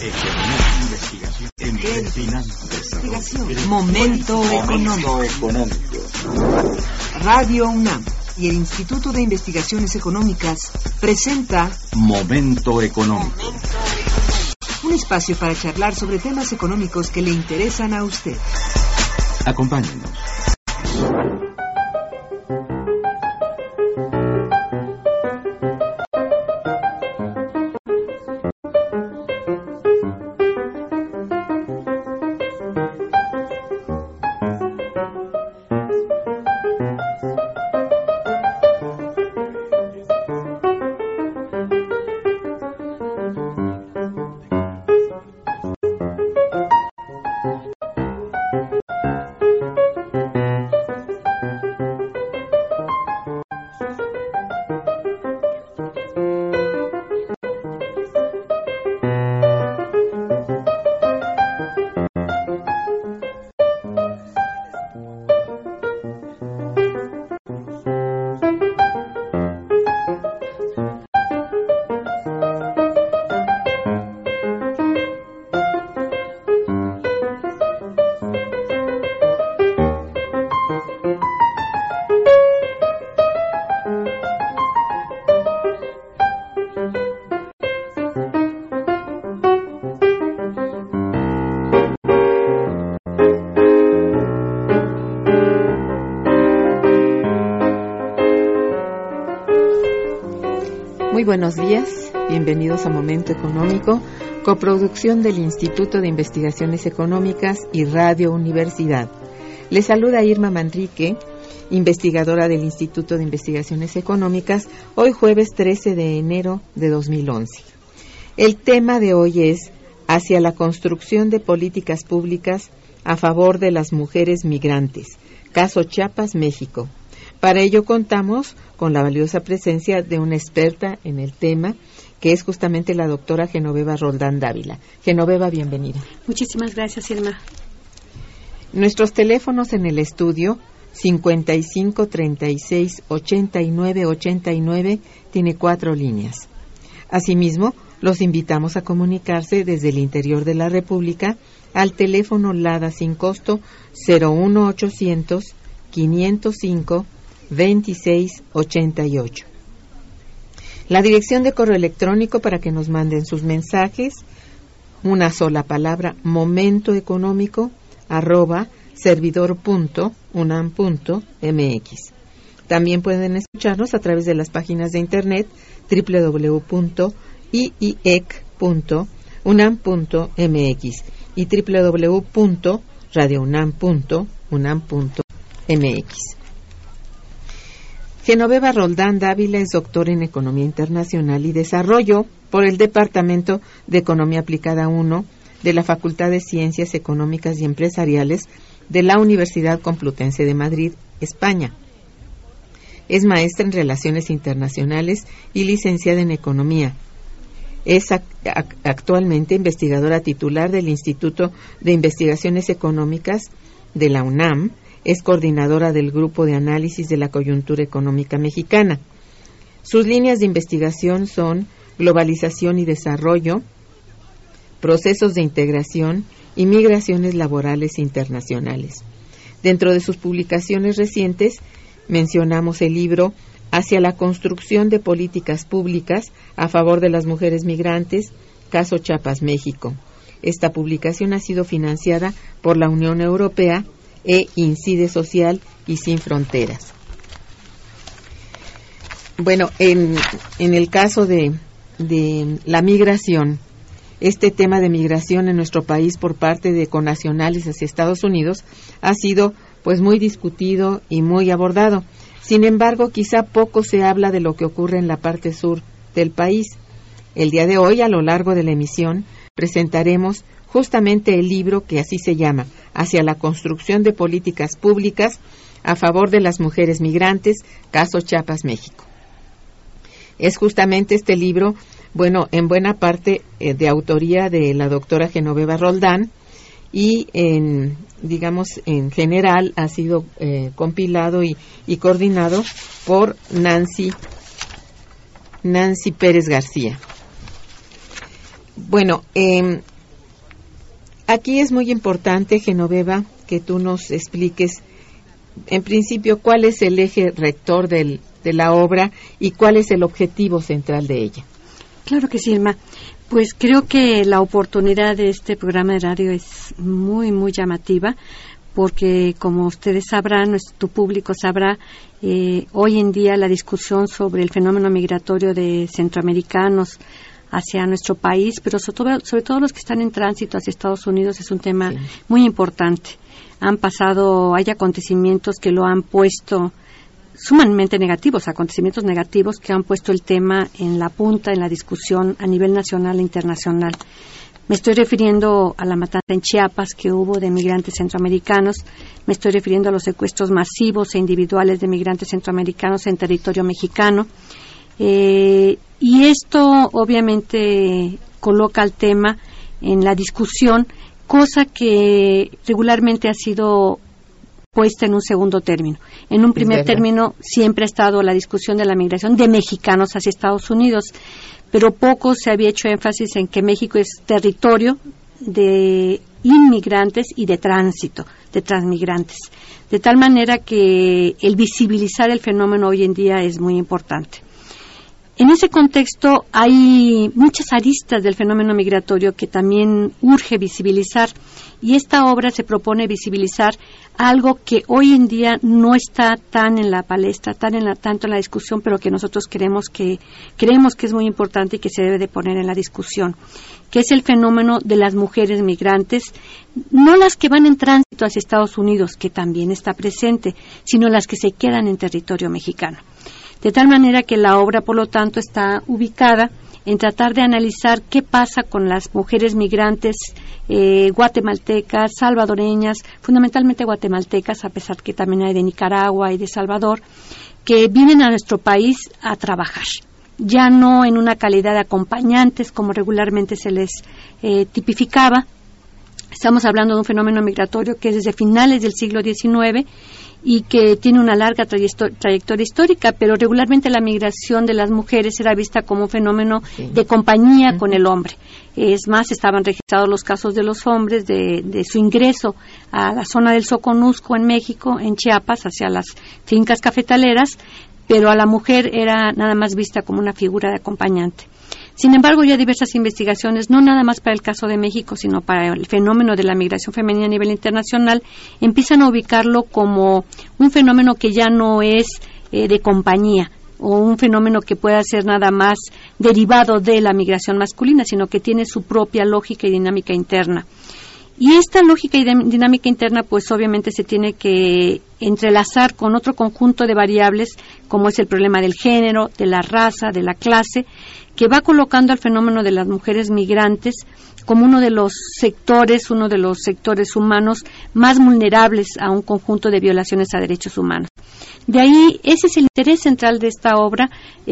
Investigación. Momento económico. Radio UNAM y el Instituto de Investigaciones Económicas presenta Momento económico. Un espacio para charlar sobre temas económicos que le interesan a usted. Acompáñenos. Muy buenos días, bienvenidos a Momento Económico, coproducción del Instituto de Investigaciones Económicas y Radio Universidad. Les saluda Irma Manrique, investigadora del Instituto de Investigaciones Económicas, hoy jueves 13 de enero de 2011. El tema de hoy es hacia la construcción de políticas públicas a favor de las mujeres migrantes, caso Chiapas, México. Para ello contamos con la valiosa presencia de una experta en el tema, que es justamente la doctora Genoveva Roldán Dávila. Genoveva, bienvenida. Muchísimas gracias, Irma. Nuestros teléfonos en el estudio, 55 36 89 89, tiene 4 líneas. Asimismo, los invitamos a comunicarse desde el interior de la República al teléfono LADA sin costo 01800 505 2688. La dirección de correo electrónico para que nos manden sus mensajes, una sola palabra, momentoeconómico@servidor.unam.mx. También pueden escucharnos a través de las páginas de internet www.iec.unam.mx y www.radiounam.unam.mx. Genoveva Roldán Dávila es doctora en Economía Internacional y Desarrollo por el Departamento de Economía Aplicada 1 de la Facultad de Ciencias Económicas y Empresariales de la Universidad Complutense de Madrid, España. Es maestra en Relaciones Internacionales y licenciada en Economía. Es actualmente investigadora titular del Instituto de Investigaciones Económicas de la UNAM. Es coordinadora del Grupo de Análisis de la Coyuntura Económica Mexicana. Sus líneas de investigación son globalización y desarrollo, procesos de integración y migraciones laborales internacionales. Dentro de sus publicaciones recientes mencionamos el libro Hacia la construcción de políticas públicas a favor de las mujeres migrantes, caso Chiapas, México. Esta publicación ha sido financiada por la Unión Europea e Incide Social y Sin Fronteras. Bueno, en el caso de la migración, este tema de migración en nuestro país por parte de connacionales hacia Estados Unidos ha sido pues muy discutido y muy abordado. Sin embargo, quizá poco se habla de lo que ocurre en la parte sur del país. El día de hoy, a lo largo de la emisión, presentaremos justamente el libro que así se llama, Hacia la construcción de políticas públicas a favor de las mujeres migrantes, caso Chiapas, México. Es justamente este libro, bueno, en buena parte de autoría de la doctora Genoveva Roldán y en general ha sido compilado y coordinado por Nancy Pérez García. Bueno, aquí es muy importante, Genoveva, que tú nos expliques, en principio, cuál es el eje rector de la obra y cuál es el objetivo central de ella. Claro que sí, Irma. Pues creo que la oportunidad de este programa de radio es muy, muy llamativa, porque como ustedes sabrán, tu público sabrá, hoy en día la discusión sobre el fenómeno migratorio de centroamericanos hacia nuestro país, pero sobre todo los que están en tránsito hacia Estados Unidos, es un tema muy importante. Hay acontecimientos que lo han puesto sumamente negativos, acontecimientos negativos que han puesto el tema en la punta, en la discusión a nivel nacional e internacional. Me estoy refiriendo a la matanza en Chiapas que hubo de migrantes centroamericanos, me estoy refiriendo a los secuestros masivos e individuales de migrantes centroamericanos en territorio mexicano. Y esto obviamente coloca el tema en la discusión, cosa que regularmente ha sido puesta en un segundo término. En un primer término siempre ha estado la discusión de la migración de mexicanos hacia Estados Unidos, pero poco se había hecho énfasis en que México es territorio de inmigrantes y de tránsito, de transmigrantes. De tal manera que el visibilizar el fenómeno hoy en día es muy importante. En ese contexto hay muchas aristas del fenómeno migratorio que también urge visibilizar, y esta obra se propone visibilizar algo que hoy en día no está tan en la palestra, tanto en la discusión, pero que nosotros creemos que es muy importante y que se debe de poner en la discusión, que es el fenómeno de las mujeres migrantes, no las que van en tránsito hacia Estados Unidos, que también está presente, sino las que se quedan en territorio mexicano. De tal manera que la obra, por lo tanto, está ubicada en tratar de analizar qué pasa con las mujeres migrantes guatemaltecas, salvadoreñas, fundamentalmente guatemaltecas, a pesar que también hay de Nicaragua y de Salvador, que vienen a nuestro país a trabajar, ya no en una calidad de acompañantes como regularmente se les tipificaba. Estamos hablando de un fenómeno migratorio que es desde finales del siglo XIX y que tiene una larga trayectoria histórica, pero regularmente la migración de las mujeres era vista como un fenómeno de compañía con el hombre. Es más, estaban registrados los casos de los hombres de su ingreso a la zona del Soconusco en México, en Chiapas, hacia las fincas cafetaleras, pero a la mujer era nada más vista como una figura de acompañante. Sin embargo, ya diversas investigaciones, no nada más para el caso de México, sino para el fenómeno de la migración femenina a nivel internacional, empiezan a ubicarlo como un fenómeno que ya no es de compañía, o un fenómeno que pueda ser nada más derivado de la migración masculina, sino que tiene su propia lógica y dinámica interna. Y esta lógica y dinámica interna, pues obviamente se tiene que entrelazar con otro conjunto de variables, como es el problema del género, de la raza, de la clase, que va colocando al fenómeno de las mujeres migrantes como uno de los sectores humanos más vulnerables a un conjunto de violaciones a derechos humanos. De ahí, ese es el interés central de esta obra.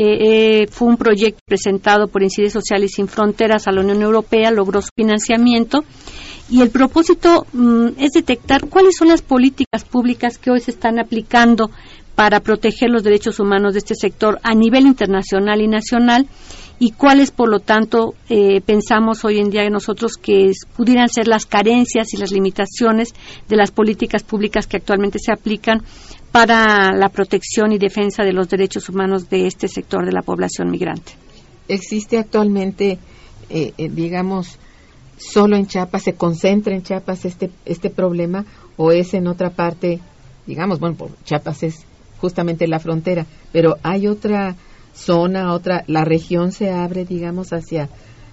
Fue un proyecto presentado por Incidencias Sociales Sin Fronteras a la Unión Europea, logró su financiamiento, y el propósito es detectar cuáles son las políticas públicas que hoy se están aplicando para proteger los derechos humanos de este sector a nivel internacional y nacional, y cuáles, por lo tanto, pensamos hoy en día nosotros que pudieran ser las carencias y las limitaciones de las políticas públicas que actualmente se aplican para la protección y defensa de los derechos humanos de este sector de la población migrante. ¿Existe actualmente, digamos, solo en Chiapas, se concentra en Chiapas este problema, o es en otra parte? Digamos, bueno, Chiapas es justamente la frontera, pero hay otra zona, la región se abre, digamos, hacia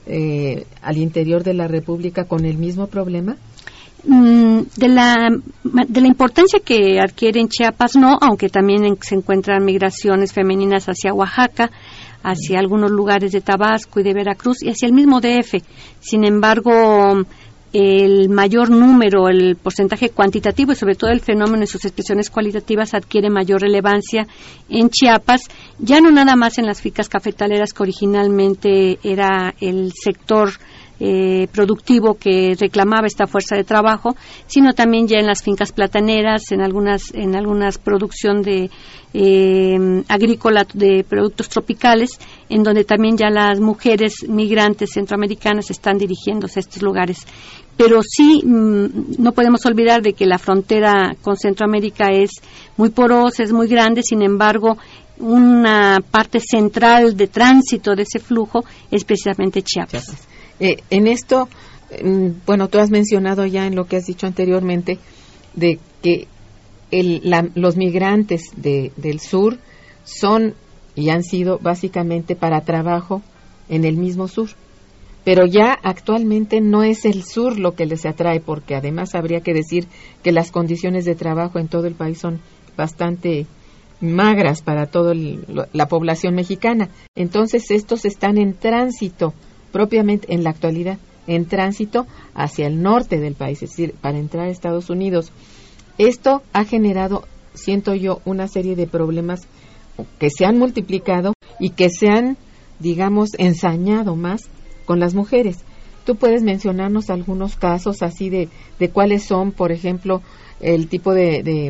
al interior de la República con el mismo problema. De la importancia que adquiere en Chiapas, no, aunque también se encuentran migraciones femeninas hacia Oaxaca, hacia algunos lugares de Tabasco y de Veracruz y hacia el mismo DF. Sin embargo, el mayor número, el porcentaje cuantitativo y sobre todo el fenómeno en sus expresiones cualitativas adquiere mayor relevancia en Chiapas, ya no nada más en las fincas cafetaleras, que originalmente era el sector productivo que reclamaba esta fuerza de trabajo, sino también ya en las fincas plataneras, en algunas producción de agrícola de productos tropicales, en donde también ya las mujeres migrantes centroamericanas están dirigiéndose a estos lugares. Pero sí, no podemos olvidar de que la frontera con Centroamérica es muy porosa, es muy grande, sin embargo, una parte central de tránsito de ese flujo es precisamente Chiapas. En esto, bueno, tú has mencionado ya en lo que has dicho anteriormente de que los migrantes del sur son y han sido básicamente para trabajo en el mismo sur. Pero ya actualmente no es el sur lo que les atrae, porque además habría que decir que las condiciones de trabajo en todo el país son bastante magras para toda la población mexicana. Entonces estos están en tránsito, propiamente en la actualidad, en tránsito hacia el norte del país, es decir, para entrar a Estados Unidos. Esto ha generado, siento yo, una serie de problemas que se han multiplicado y que se han, digamos, ensañado más con las mujeres. ¿Tú puedes mencionarnos algunos casos así de cuáles son, por ejemplo, el tipo de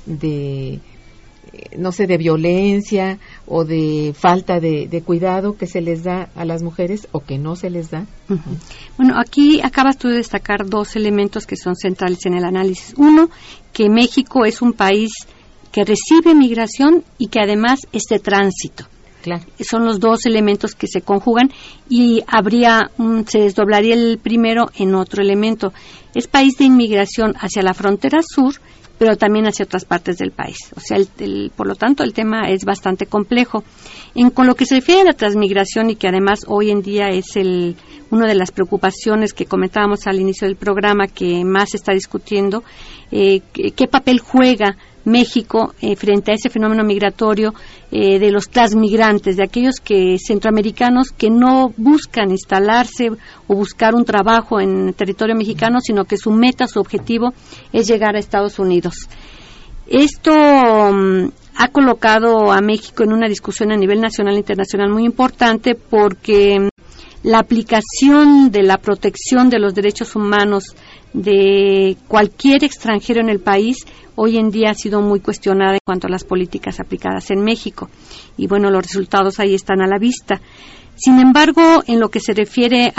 no sé, de violencia o de falta de cuidado que se les da a las mujeres o que no se les da? Uh-huh. Bueno, aquí acabas tú de destacar dos elementos que son centrales en el análisis. Uno, que México es un país que recibe migración y que además es de tránsito. Claro. Son los dos elementos que se conjugan y se desdoblaría el primero en otro elemento. Es país de inmigración hacia la frontera sur, pero también hacia otras partes del país. O sea, por lo tanto, el tema es bastante complejo. Con lo que se refiere a la transmigración y que además hoy en día es una de las preocupaciones que comentábamos al inicio del programa que más se está discutiendo, ¿qué papel juega México frente a ese fenómeno migratorio de los transmigrantes, de aquellos centroamericanos que no buscan instalarse o buscar un trabajo en el territorio mexicano, sino que su meta, su objetivo es llegar a Estados Unidos? Esto ha colocado a México en una discusión a nivel nacional e internacional muy importante, porque la aplicación de la protección de los derechos humanos de cualquier extranjero en el país hoy en día ha sido muy cuestionada en cuanto a las políticas aplicadas en México. Y bueno, los resultados ahí están a la vista. Sin embargo, en lo que se refiere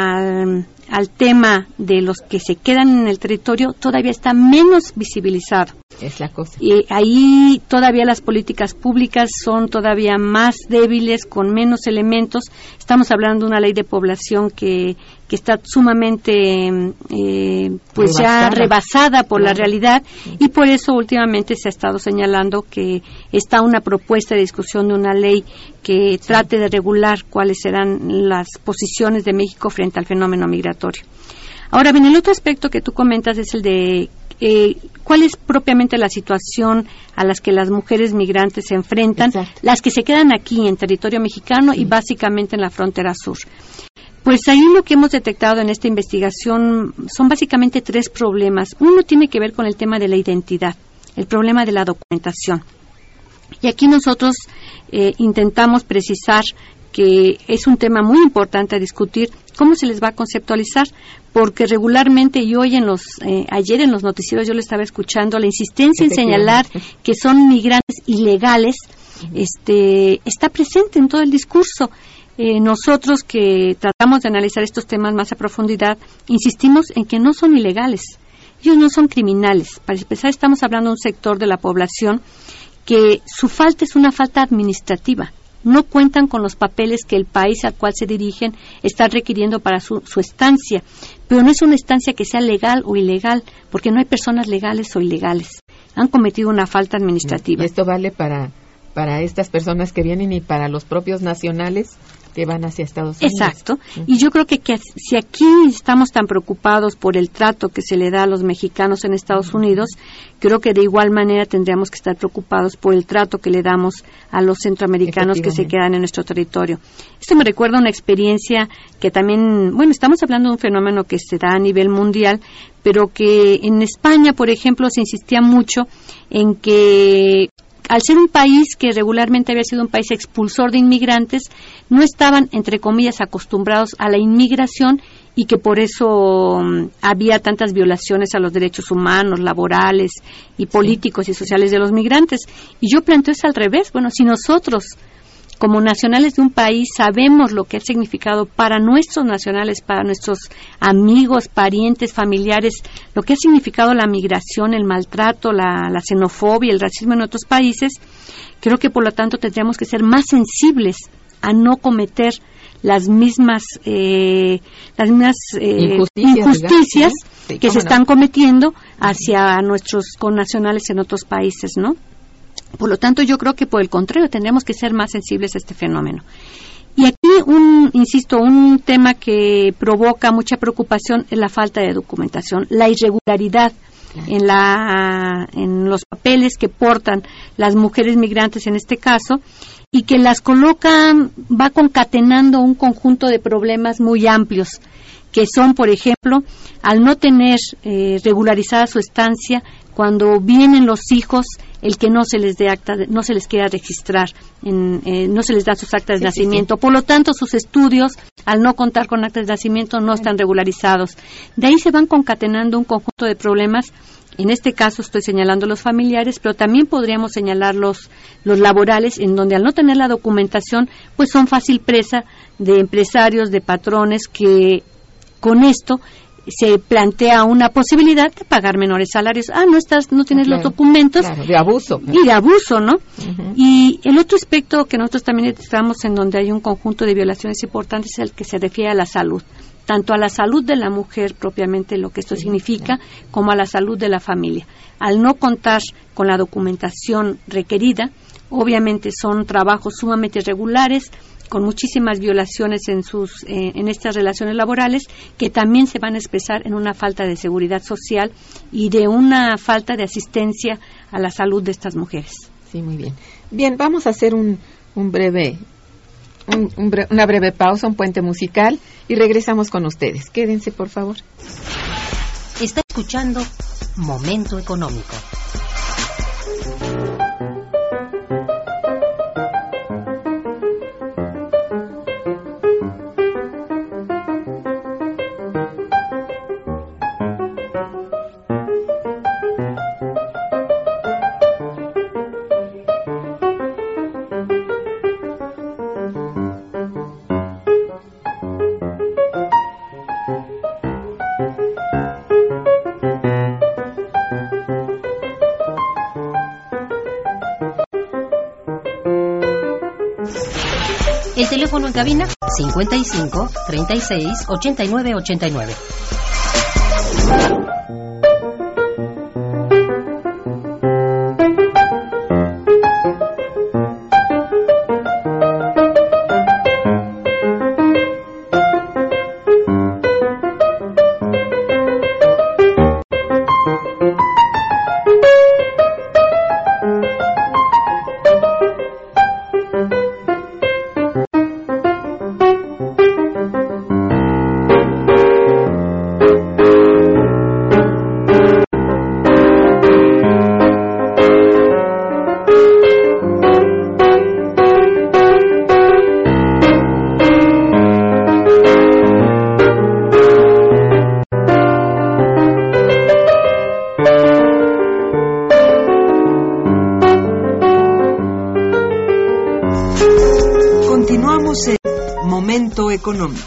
al tema de los que se quedan en el territorio, todavía está menos visibilizado. Es la cosa. Y ahí todavía las políticas públicas son todavía más débiles, con menos elementos. Estamos hablando de una ley de población que está sumamente ya rebasada por la realidad, y por eso últimamente se ha estado señalando que está una propuesta de discusión de una ley que trate de regular cuáles serán las posiciones de México frente al fenómeno migratorio. Ahora bien, el otro aspecto que tú comentas es el de cuál es propiamente la situación a las que las mujeres migrantes se enfrentan. Exacto. Las que se quedan aquí en territorio mexicano y básicamente en la frontera sur. Pues ahí lo que hemos detectado en esta investigación son básicamente tres problemas. Uno tiene que ver con el tema de la identidad, el problema de la documentación. Y aquí nosotros intentamos precisar que es un tema muy importante a discutir, cómo se les va a conceptualizar, porque regularmente y hoy ayer en los noticieros yo le estaba escuchando la insistencia en señalar que son migrantes ilegales, está presente en todo el discurso. Nosotros que tratamos de analizar estos temas más a profundidad, insistimos en que no son ilegales, ellos no son criminales. Para empezar, estamos hablando de un sector de la población que su falta es una falta administrativa. No cuentan con los papeles que el país al cual se dirigen está requiriendo para su estancia, pero no es una estancia que sea legal o ilegal, porque no hay personas legales o ilegales. Han cometido una falta administrativa. ¿Y esto vale para estas personas que vienen y para los propios nacionales que van hacia Estados Unidos? Exacto. Y yo creo que si aquí estamos tan preocupados por el trato que se le da a los mexicanos en Estados Unidos, creo que de igual manera tendríamos que estar preocupados por el trato que le damos a los centroamericanos que se quedan en nuestro territorio. Esto me recuerda una experiencia que también, estamos hablando de un fenómeno que se da a nivel mundial, pero que en España, por ejemplo, se insistía mucho en que al ser un país que regularmente había sido un país expulsor de inmigrantes, no estaban, entre comillas, acostumbrados a la inmigración y que por eso había tantas violaciones a los derechos humanos, laborales y políticos y sociales de los migrantes. Y yo planteo es al revés. Bueno, si nosotros, como nacionales de un país, sabemos lo que ha significado para nuestros nacionales, para nuestros amigos, parientes, familiares, lo que ha significado la migración, el maltrato, la xenofobia, el racismo en otros países, creo que por lo tanto tendríamos que ser más sensibles a no cometer las mismas injusticias que se están cometiendo hacia nuestros connacionales en otros países, ¿no? Por lo tanto, yo creo que por el contrario tendríamos que ser más sensibles a este fenómeno. Y aquí, un tema que provoca mucha preocupación es la falta de documentación, la irregularidad en los papeles que portan las mujeres migrantes en este caso, y que las colocan, va concatenando un conjunto de problemas muy amplios, que son, por ejemplo, al no tener regularizada su estancia, cuando vienen los hijos, el que no se les dé acta, no se les quiera registrar, no se les da sus actas de nacimiento. Por lo tanto, sus estudios, al no contar con actas de nacimiento, no están regularizados. De ahí se van concatenando un conjunto de problemas. En este caso estoy señalando los familiares, pero también podríamos señalar los laborales, en donde al no tener la documentación, pues son fácil presa de empresarios, de patrones, que con esto se plantea una posibilidad de pagar menores salarios. No tienes los documentos. Claro, de abuso. Y de abuso, ¿no? Uh-huh. Y el otro aspecto que nosotros también estamos en donde hay un conjunto de violaciones importantes es el que se refiere a la salud. Tanto a la salud de la mujer, propiamente lo que esto significa, como a la salud de la familia. Al no contar con la documentación requerida, obviamente son trabajos sumamente irregulares, con muchísimas violaciones en estas relaciones laborales, que también se van a expresar en una falta de seguridad social y de una falta de asistencia a la salud de estas mujeres. Sí, muy bien. Bien, vamos a hacer una breve pausa, un puente musical, y regresamos con ustedes. Quédense, por favor. Está escuchando Momento Económico. El teléfono en cabina 55 36 89 89. Continuamos en Momento Económico.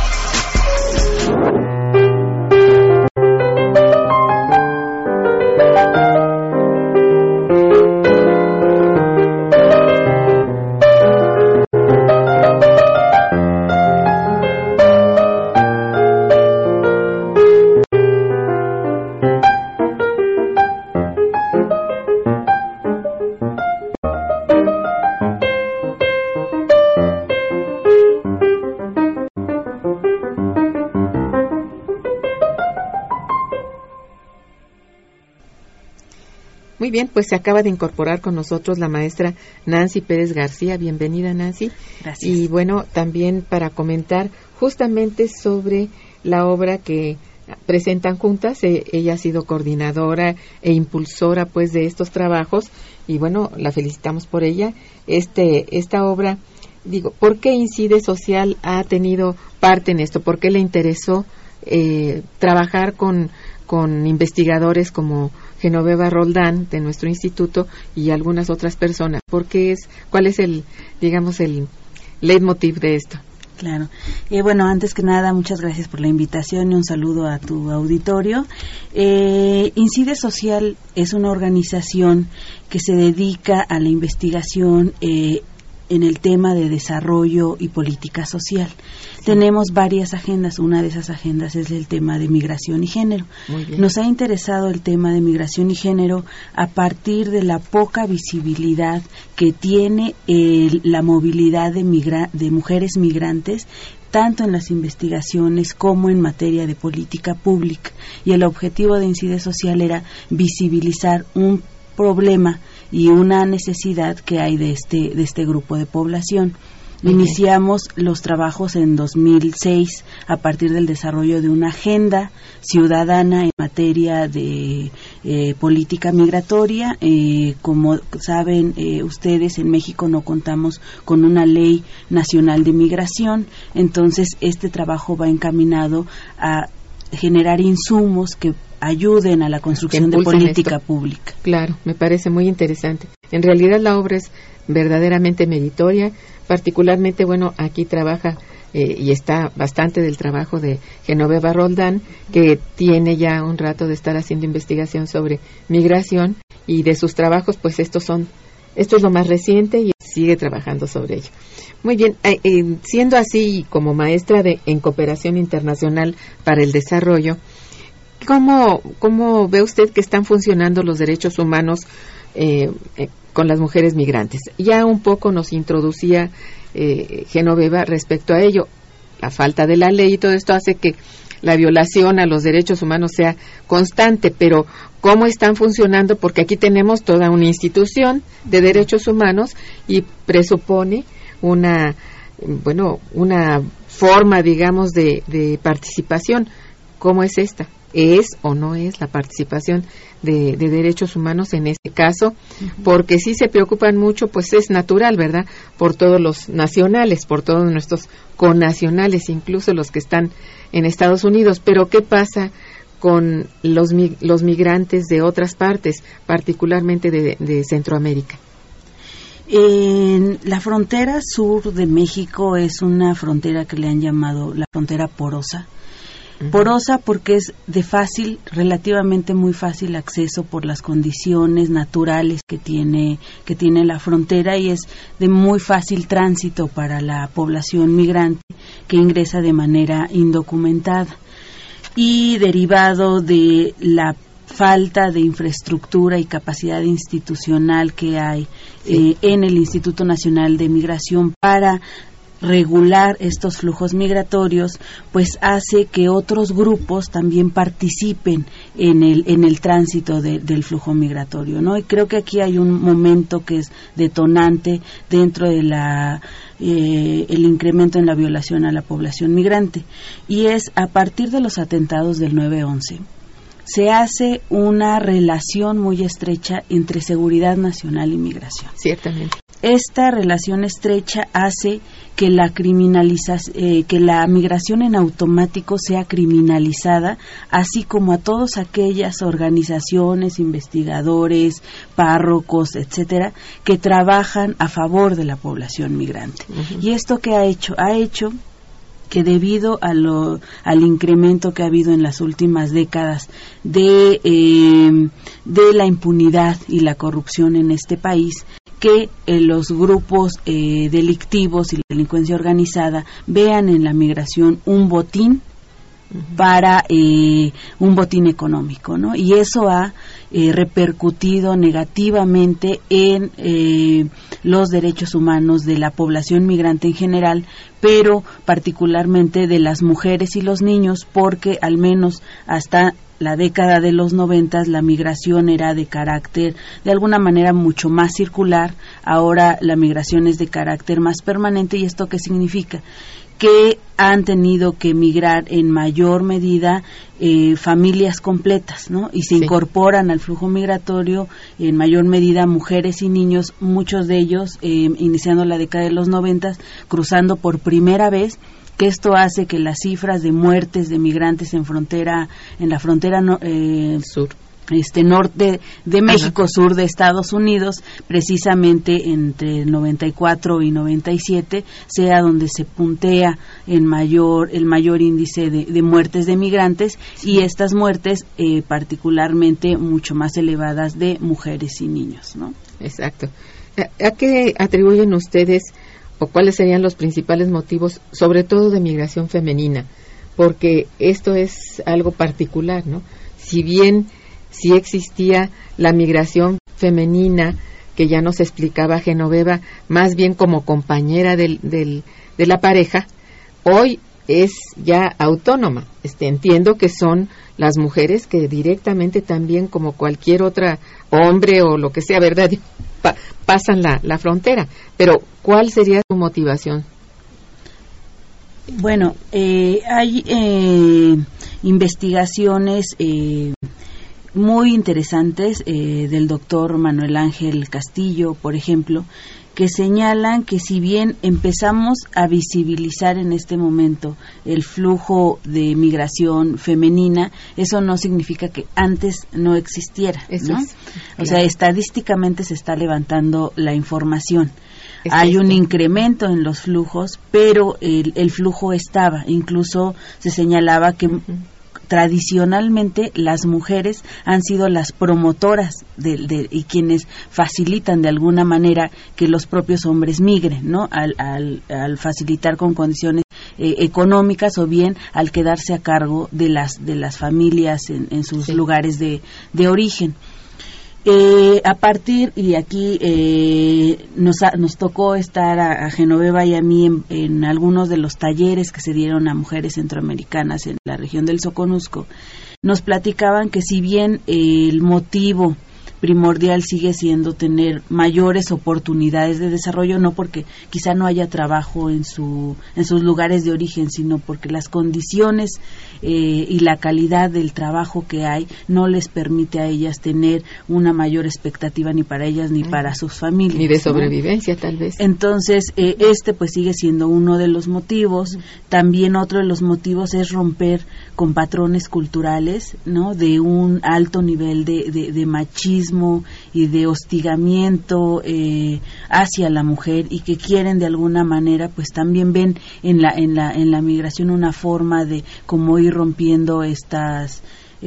Muy bien, pues se acaba de incorporar con nosotros la maestra Nancy Pérez García. Bienvenida, Nancy. Gracias. Y bueno, también para comentar justamente sobre la obra que presentan juntas. Ella ha sido coordinadora e impulsora pues de estos trabajos y bueno, la felicitamos por ella. Esta obra, ¿por qué Incide Social ha tenido parte en esto? ¿Por qué le interesó trabajar con investigadores como Genoveva Roldán de nuestro instituto y algunas otras personas? ¿Cuál es el leitmotiv de esto? Claro. Bueno, antes que nada, muchas gracias por la invitación y un saludo a tu auditorio. Incide Social es una organización que se dedica a la investigación en el tema de desarrollo y política social. Sí. Tenemos varias agendas. Una de esas agendas es el tema de migración y género. Nos ha interesado el tema de migración y género a partir de la poca visibilidad que tiene la movilidad de mujeres migrantes, tanto en las investigaciones como en materia de política pública. Y el objetivo de Incide Social era visibilizar un problema y una necesidad que hay de este grupo de población. Iniciamos los trabajos en 2006 a partir del desarrollo de una agenda ciudadana en materia de política migratoria. Como saben ustedes, en México no contamos con una ley nacional de migración, entonces este trabajo va encaminado a generar insumos que ayuden a la construcción de política pública. Claro, me parece muy interesante. En realidad la obra es verdaderamente meritoria, particularmente, aquí trabaja y está bastante del trabajo de Genoveva Roldán, que tiene ya un rato de estar haciendo investigación sobre migración, y de sus trabajos, pues esto es lo más reciente y sigue trabajando sobre ello. Muy bien, siendo así, como maestra en cooperación internacional para el desarrollo, ¿cómo ve usted que están funcionando los derechos humanos con las mujeres migrantes? Ya un poco nos introducía Genoveva respecto a ello. La falta de la ley y todo esto hace que la violación a los derechos humanos sea constante, pero ¿cómo están funcionando? Porque aquí tenemos toda una institución de derechos humanos y presupone una forma, digamos, de participación. ¿Cómo es esta? ¿Es o no es la participación de derechos humanos en este caso? Porque sí se preocupan mucho, pues es natural, ¿verdad? Por todos los nacionales, por todos nuestros connacionales, incluso los que están en Estados Unidos. Pero ¿qué pasa con los migrantes de otras partes, particularmente de Centroamérica? En la frontera sur de México es una frontera que le han llamado la frontera porosa. Porosa porque es relativamente muy fácil acceso por las condiciones naturales que tiene la frontera, y es de muy fácil tránsito para la población migrante que ingresa de manera indocumentada. Y derivado de la falta de infraestructura y capacidad institucional que hay en el Instituto Nacional de Migración para regular estos flujos migratorios, pues hace que otros grupos también participen en el tránsito del flujo migratorio, ¿no? Y creo que aquí hay un momento que es detonante dentro de el incremento en la violación a la población migrante, y es a partir de los atentados del 9/11. Se hace una relación muy estrecha entre seguridad nacional y migración. Ciertamente. Esta relación estrecha hace que la migración en automático sea criminalizada, así como a todas aquellas organizaciones, investigadores, párrocos, etcétera, que trabajan a favor de la población migrante. ¿Y esto qué ha hecho? Ha hecho que debido al incremento que ha habido en las últimas décadas de la impunidad y la corrupción en este país, que los grupos delictivos y la delincuencia organizada vean en la migración un botín para un botín económico, ¿no? Y eso ha repercutido negativamente en los derechos humanos de la población migrante en general, pero particularmente de las mujeres y los niños, porque al menos hasta la década de los 90 la migración era de carácter, de alguna manera, mucho más circular. Ahora la migración es de carácter más permanente. ¿Y esto qué significa? Que han tenido que migrar en mayor medida familias completas, ¿no? Y se incorporan al flujo migratorio en mayor medida mujeres y niños, muchos de ellos iniciando la década de los 90, cruzando por primera vez que esto hace que las cifras de muertes de migrantes en la frontera sur, norte de México, sur de Estados Unidos, precisamente entre el 94 y 97, sea donde se puntea el mayor índice de muertes de migrantes, y estas muertes particularmente mucho más elevadas de mujeres y niños, ¿no? Exacto. ¿A qué atribuyen ustedes o cuáles serían los principales motivos, sobre todo de migración femenina? Porque esto es algo particular, ¿no? Si bien sí existía la migración femenina, que ya nos explicaba Genoveva, más bien como compañera de la pareja, hoy es ya autónoma. Entiendo que son las mujeres que directamente también, como cualquier otra hombre o lo que sea, ¿verdad?, pasan la frontera. Pero ¿cuál sería su motivación? Bueno, hay investigaciones muy interesantes del doctor Manuel Ángel Castillo, por ejemplo, que señalan que si bien empezamos a visibilizar en este momento el flujo de migración femenina, eso no significa que antes no existiera, ¿no? O sea, estadísticamente se está levantando la información. Hay un incremento en los flujos, pero el flujo estaba. Incluso se señalaba que tradicionalmente las mujeres han sido las promotoras y quienes facilitan de alguna manera que los propios hombres migren, ¿no? Al facilitar con condiciones económicas, o bien al quedarse a cargo de las familias en sus lugares de origen. A partir, y aquí nos tocó estar a Genoveva y a mí en algunos de los talleres que se dieron a mujeres centroamericanas en la región del Soconusco, nos platicaban que si bien el motivo primordial sigue siendo tener mayores oportunidades de desarrollo, no porque quizá no haya trabajo en sus lugares de origen, sino porque las condiciones y la calidad del trabajo que hay no les permite a ellas tener una mayor expectativa ni para ellas ni para sus familias. Ni de sobrevivencia, ¿no? Tal vez. Entonces, pues sigue siendo uno de los motivos. También otro de los motivos es romper con patrones culturales, ¿no? De un alto nivel de machismo y de hostigamiento hacia la mujer, y que quieren de alguna manera, pues también ven en la migración una forma de cómo ir rompiendo estas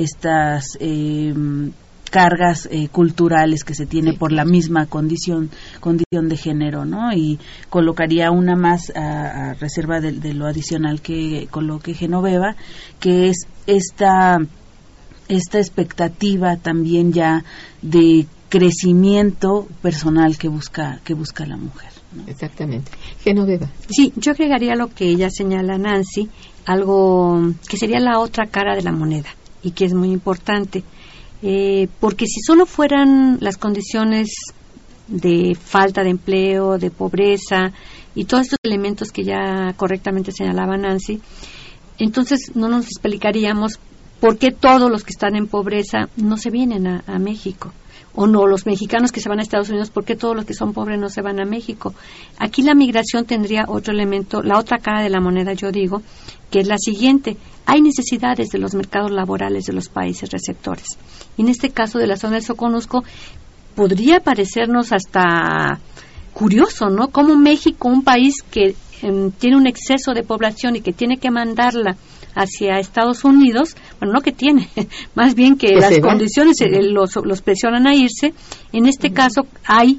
cargas culturales que se tiene por la misma condición de género, ¿no? Y colocaría una más a reserva de lo adicional que coloque Genoveva, que es esta expectativa también ya de crecimiento personal que busca la mujer, ¿no? Exactamente. Genoveva. Sí, yo agregaría lo que ella señala, Nancy, algo que sería la otra cara de la moneda, y que es muy importante, porque si solo fueran las condiciones de falta de empleo, de pobreza y todos estos elementos que ya correctamente señalaba Nancy, entonces no nos explicaríamos por qué todos los que están en pobreza no se vienen a México, o no, los mexicanos que se van a Estados Unidos, por qué todos los que son pobres no se van a México. Aquí la migración tendría otro elemento, la otra cara de la moneda, yo digo, que es la siguiente: hay necesidades de los mercados laborales de los países receptores. Y en este caso de la zona del Soconusco, podría parecernos hasta curioso, ¿no? Como México, un país que tiene un exceso de población y que tiene que mandarla hacia Estados Unidos, bueno, no que tiene, más bien que pues las condiciones los presionan a irse. En este caso hay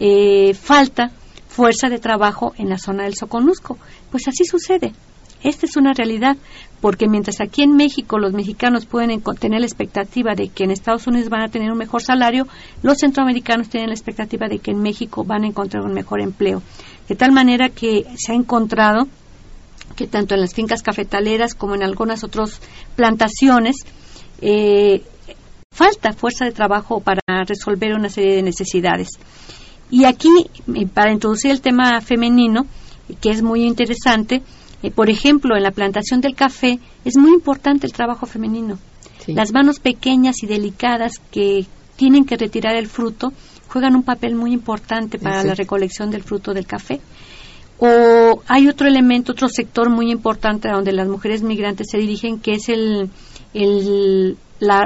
fuerza de trabajo en la zona del Soconusco. Pues así sucede. Esta es una realidad, porque mientras aquí en México los mexicanos pueden tener la expectativa de que en Estados Unidos van a tener un mejor salario, los centroamericanos tienen la expectativa de que en México van a encontrar un mejor empleo. De tal manera que se ha encontrado que tanto en las fincas cafetaleras como en algunas otras plantaciones falta fuerza de trabajo para resolver una serie de necesidades. Y aquí, para introducir el tema femenino, que es muy interesante, por ejemplo, en la plantación del café es muy importante el trabajo femenino. Sí. Las manos pequeñas y delicadas que tienen que retirar el fruto juegan un papel muy importante para la recolección del fruto del café. O hay otro elemento, otro sector muy importante a donde las mujeres migrantes se dirigen, que es el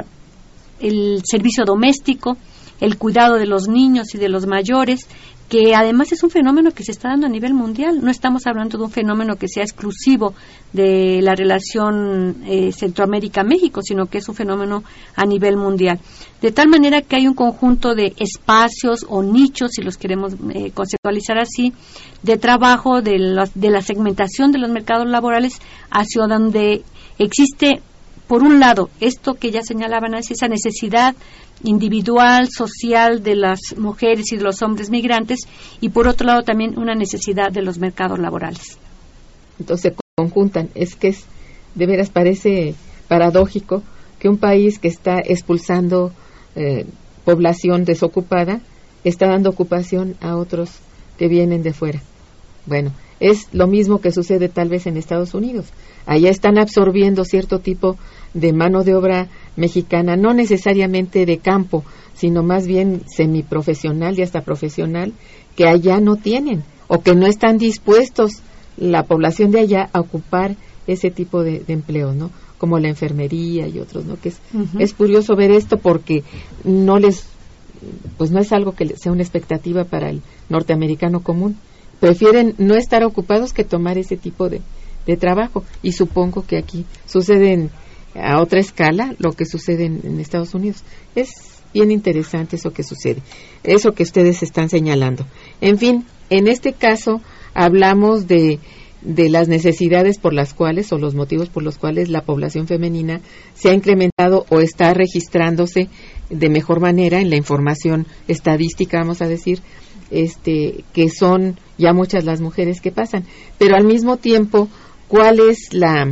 servicio doméstico, el cuidado de los niños y de los mayores, que además es un fenómeno que se está dando a nivel mundial. No estamos hablando de un fenómeno que sea exclusivo de la relación Centroamérica-México, sino que es un fenómeno a nivel mundial. De tal manera que hay un conjunto de espacios o nichos, si los queremos conceptualizar así, de trabajo, de la segmentación de los mercados laborales, hacia donde existe, por un lado, esto que ya señalaban, esa necesidad individual, social de las mujeres y de los hombres migrantes, y por otro lado también una necesidad de los mercados laborales. Entonces se conjuntan. Es que de veras parece paradójico que un país que está expulsando población desocupada está dando ocupación a otros que vienen de fuera. Bueno, es lo mismo que sucede tal vez en Estados Unidos. Allá están absorbiendo cierto tipo de mano de obra mexicana, no necesariamente de campo, sino más bien semiprofesional y hasta profesional, que allá no tienen, o que no están dispuestos la población de allá a ocupar ese tipo de empleo, ¿no? Como la enfermería y otros, ¿no? Que es curioso ver esto porque no es algo que sea una expectativa para el norteamericano común. Prefieren no estar ocupados que tomar ese tipo de trabajo, y supongo que aquí sucede a otra escala lo que sucede en Estados Unidos. Es bien interesante eso que sucede, eso que ustedes están señalando. En fin, en este caso hablamos de las necesidades por las cuales, o los motivos por los cuales la población femenina se ha incrementado o está registrándose de mejor manera en la información estadística, vamos a decir, que son ya muchas las mujeres que pasan. Pero al mismo tiempo, ¿cuál es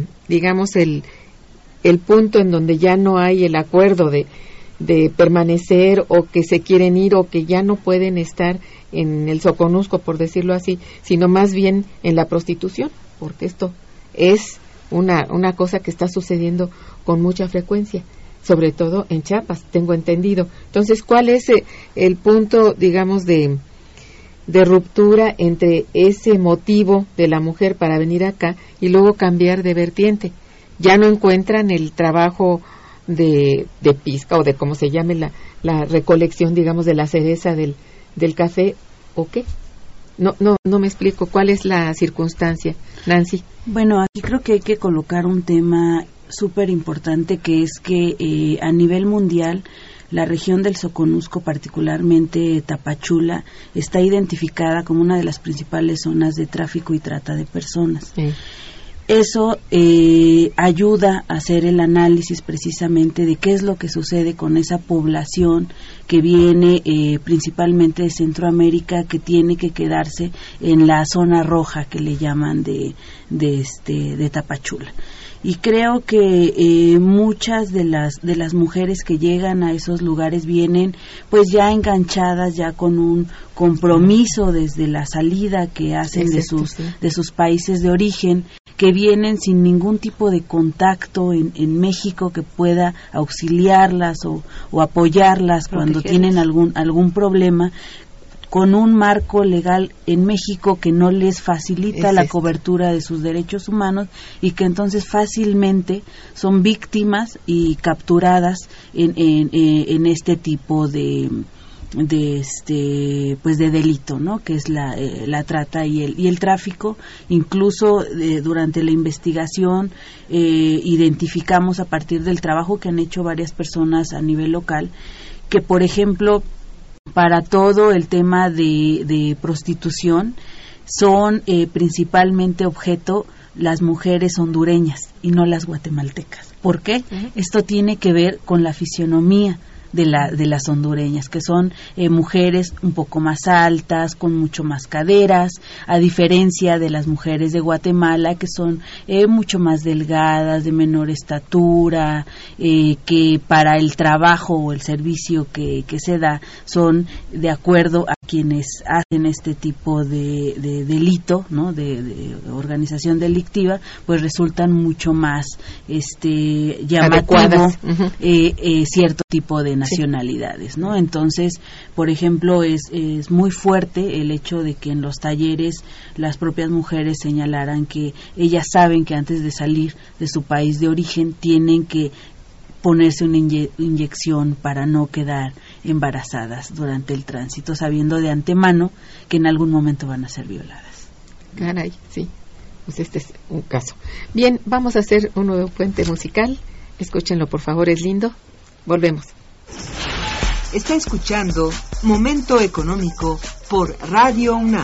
el punto en donde ya no hay el acuerdo de permanecer, o que se quieren ir, o que ya no pueden estar en el soconusco, por decirlo así, sino más bien en la prostitución? Porque esto es una cosa que está sucediendo con mucha frecuencia, sobre todo en Chiapas, tengo entendido. Entonces, ¿cuál es el punto, digamos, de ruptura entre ese motivo de la mujer para venir acá y luego cambiar de vertiente? Ya no encuentran el trabajo de pizca, o de cómo se llame la recolección, digamos, de la cereza del café, ¿o qué? No me explico. ¿Cuál es la circunstancia, Nancy? Bueno, aquí creo que hay que colocar un tema súper importante, que es que a nivel mundial la región del Soconusco, particularmente Tapachula, está identificada como una de las principales zonas de tráfico y trata de personas. Sí. Eso ayuda a hacer el análisis precisamente de qué es lo que sucede con esa población que viene principalmente de Centroamérica, que tiene que quedarse en la zona roja que le llaman de Tapachula. Y creo que muchas de las mujeres que llegan a esos lugares vienen pues ya enganchadas, ya con un compromiso desde la salida que hacen de sus países de origen, que vienen sin ningún tipo de contacto en México que pueda auxiliarlas o apoyarlas cuando tienen algún problema, con un marco legal en México que no les facilita la cobertura de sus derechos humanos, y que entonces fácilmente son víctimas y capturadas en este tipo de delito, ¿no? Que es la trata y el tráfico. Incluso durante la investigación identificamos, a partir del trabajo que han hecho varias personas a nivel local, que por ejemplo para todo el tema de prostitución son principalmente objeto las mujeres hondureñas y no las guatemaltecas. ¿Por qué? Esto tiene que ver con la fisionomía de las hondureñas, que son mujeres un poco más altas, con mucho más caderas, a diferencia de las mujeres de Guatemala, que son mucho más delgadas, de menor estatura, que para el trabajo o el servicio que se da son de acuerdo a quienes hacen este tipo de delito, ¿no? de organización delictiva, pues resultan mucho más llamativo cierto tipo de nacionalidades, ¿no? Entonces, por ejemplo, es muy fuerte el hecho de que en los talleres las propias mujeres señalaran que ellas saben que antes de salir de su país de origen tienen que ponerse una inyección para no quedar embarazadas durante el tránsito, sabiendo de antemano que en algún momento van a ser violadas. Caray, sí, pues este es un caso. Bien, vamos a hacer un nuevo puente musical. Escúchenlo, por favor, es lindo. Volvemos. Está escuchando Momento Económico por Radio UNAM.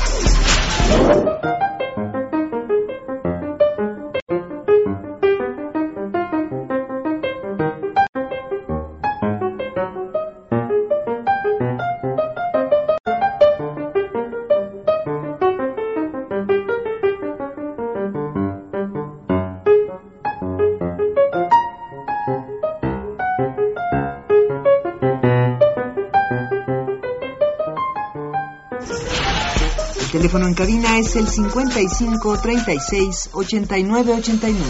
El teléfono en cabina es el 55 36 89 89.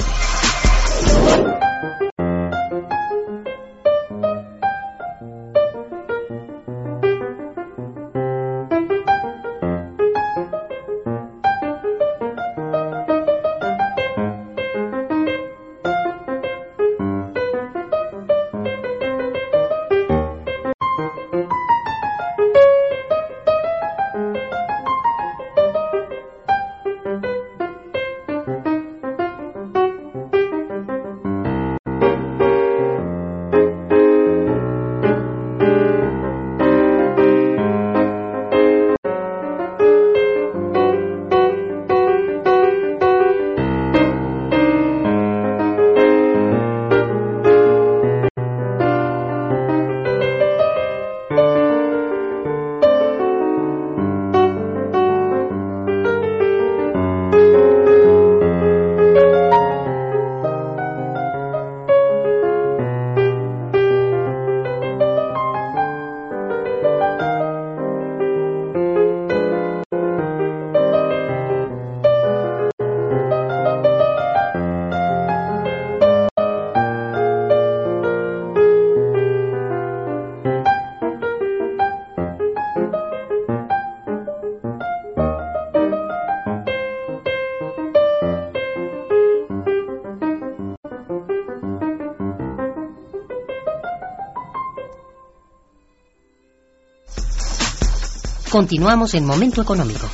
Continuamos en Momento Económico.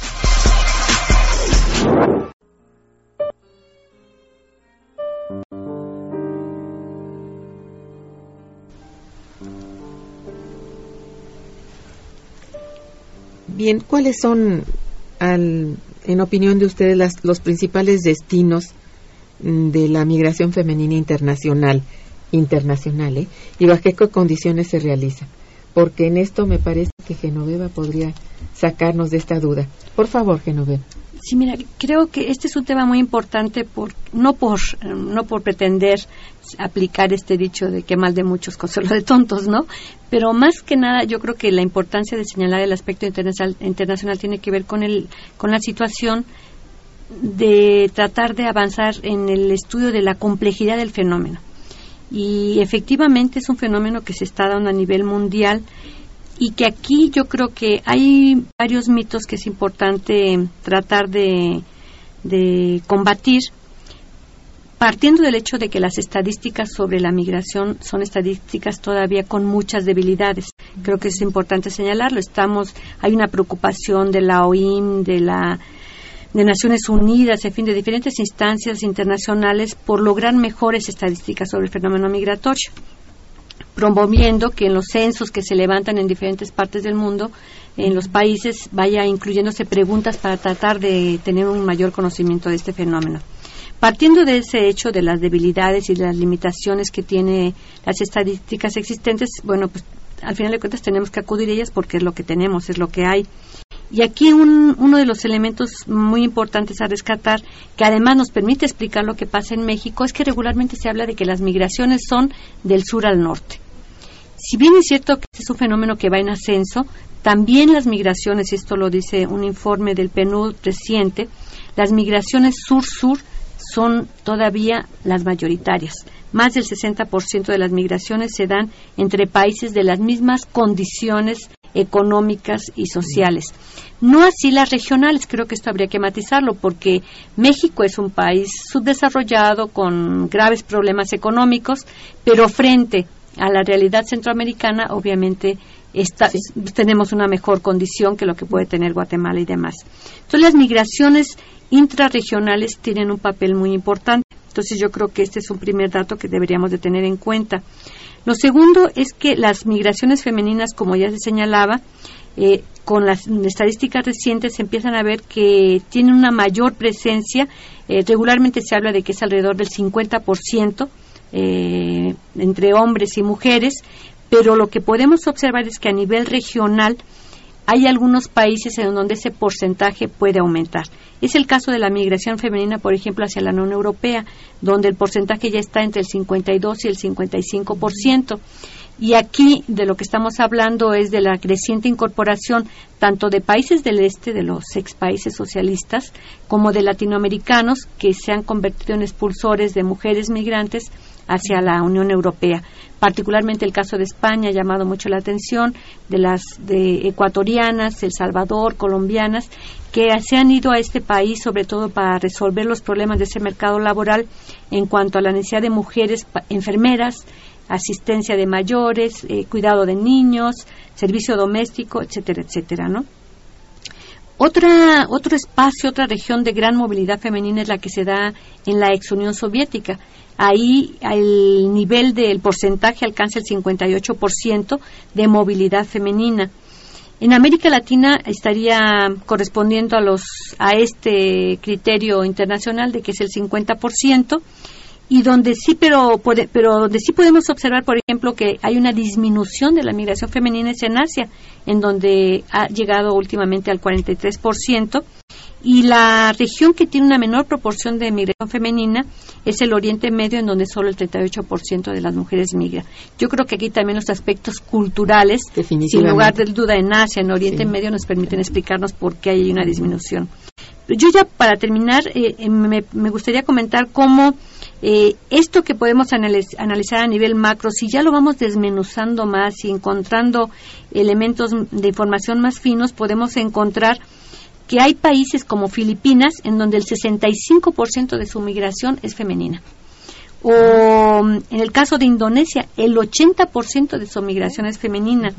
Bien, ¿cuáles son, en opinión de ustedes, los principales destinos de la migración femenina internacional, y bajo qué condiciones se realiza? Porque en esto me parece que Genoveva podría sacarnos de esta duda. Por favor, Genoveva. Sí, mira, creo que este es un tema muy importante no por pretender aplicar este dicho de que mal de muchos consuelo de tontos, ¿no? Pero más que nada yo creo que la importancia de señalar el aspecto internacional tiene que ver con la situación de tratar de avanzar en el estudio de la complejidad del fenómeno. Y efectivamente es un fenómeno que se está dando a nivel mundial y que aquí yo creo que hay varios mitos que es importante tratar de combatir, partiendo del hecho de que las estadísticas sobre la migración son estadísticas todavía con muchas debilidades. Creo que es importante señalarlo. Hay una preocupación de la OIM, de Naciones Unidas, en fin, de diferentes instancias internacionales por lograr mejores estadísticas sobre el fenómeno migratorio, promoviendo que en los censos que se levantan en diferentes partes del mundo, en los países, vaya incluyéndose preguntas para tratar de tener un mayor conocimiento de este fenómeno. Partiendo de ese hecho de las debilidades y de las limitaciones que tiene las estadísticas existentes, bueno, pues al final de cuentas tenemos que acudir a ellas porque es lo que tenemos, es lo que hay. Y aquí uno de los elementos muy importantes a rescatar, que además nos permite explicar lo que pasa en México, es que regularmente se habla de que las migraciones son del sur al norte. Si bien es cierto que este es un fenómeno que va en ascenso, también las migraciones, esto lo dice un informe del PNUD reciente, las migraciones sur-sur son todavía las mayoritarias. Más del 60% de las migraciones se dan entre países de las mismas condiciones económicas y sociales. No así las regionales, creo que esto habría que matizarlo, porque México es un país subdesarrollado con graves problemas económicos, pero frente a la realidad centroamericana, obviamente, tenemos una mejor condición que lo que puede tener Guatemala y demás. Entonces, las migraciones intrarregionales tienen un papel muy importante. Entonces, yo creo que este es un primer dato que deberíamos de tener en cuenta. Lo segundo es que las migraciones femeninas, como ya se señalaba, con las estadísticas recientes se empiezan a ver que tienen una mayor presencia. Regularmente se habla de que es alrededor del 50% entre hombres y mujeres, pero lo que podemos observar es que a nivel regional hay algunos países en donde ese porcentaje puede aumentar. Es el caso de la migración femenina, por ejemplo, hacia la Unión Europea, donde el porcentaje ya está entre el 52 y el 55%. Y aquí de lo que estamos hablando es de la creciente incorporación tanto de países del este, de los ex países socialistas, como de latinoamericanos que se han convertido en expulsores de mujeres migrantes hacia la Unión Europea. Particularmente el caso de España ha llamado mucho la atención, de las ecuatorianas, El Salvador, colombianas, que se han ido a este país sobre todo para resolver los problemas de ese mercado laboral en cuanto a la necesidad de mujeres enfermeras, asistencia de mayores, cuidado de niños, servicio doméstico, etcétera, etcétera, ¿no? Otro espacio, otra región de gran movilidad femenina es la que se da en la ex Unión Soviética. Ahí el nivel del porcentaje alcanza el 58% de movilidad femenina. En América Latina estaría correspondiendo a este criterio internacional de que es el 50%. Y donde sí, pero donde sí podemos observar, por ejemplo, que hay una disminución de la migración femenina es en Asia, en donde ha llegado últimamente al 43%, y la región que tiene una menor proporción de migración femenina es el Oriente Medio, en donde solo el 38% de las mujeres migra. Yo creo que aquí también los aspectos culturales, sin lugar de duda, en Asia, en Oriente Medio, nos permiten explicarnos por qué hay una disminución. Yo ya, para terminar, me gustaría comentar cómo esto que podemos analizar a nivel macro, si ya lo vamos desmenuzando más y encontrando elementos de información más finos, podemos encontrar que hay países como Filipinas en donde el 65% de su migración es femenina. O en el caso de Indonesia, el 80% de su migración es femenina.